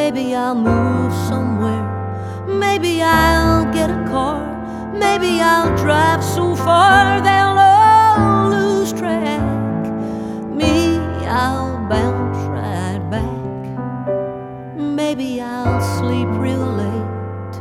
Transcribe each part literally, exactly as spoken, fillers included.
Maybe I'll move somewhere. Maybe I'll get a car. Maybe I'll drive so far they'll all lose track. Me, I'll bounce right back. Maybe I'll sleep real late.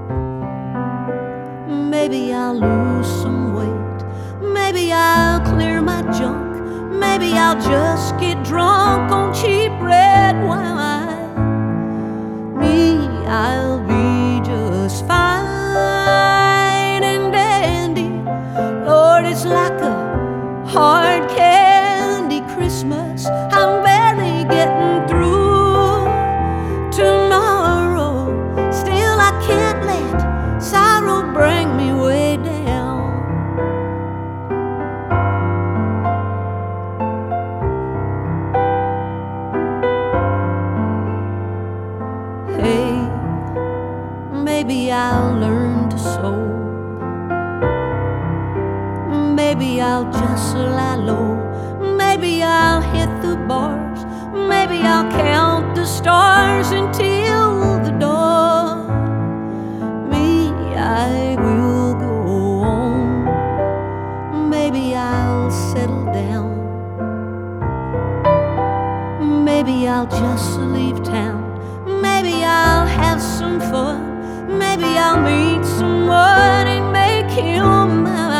Maybe I'll lose some weight. Maybe I'll clear my junk. Maybe I'll just get drunk on cheap red wine. Me, I'll be just fine and dandy. Lord, it's like a hard candy Christmas. I'm barely getting through tomorrow. Still, I can't let sorrow bring me way down. Hey, maybe I'll learn to sew. Maybe I'll just lie low. Maybe I'll hit the bars. Maybe I'll count the stars until the dawn. Me, I will go on. Maybe I'll settle down. Maybe I'll just leave town. Maybe I'll have some fun. Maybe I'll meet someone and make him my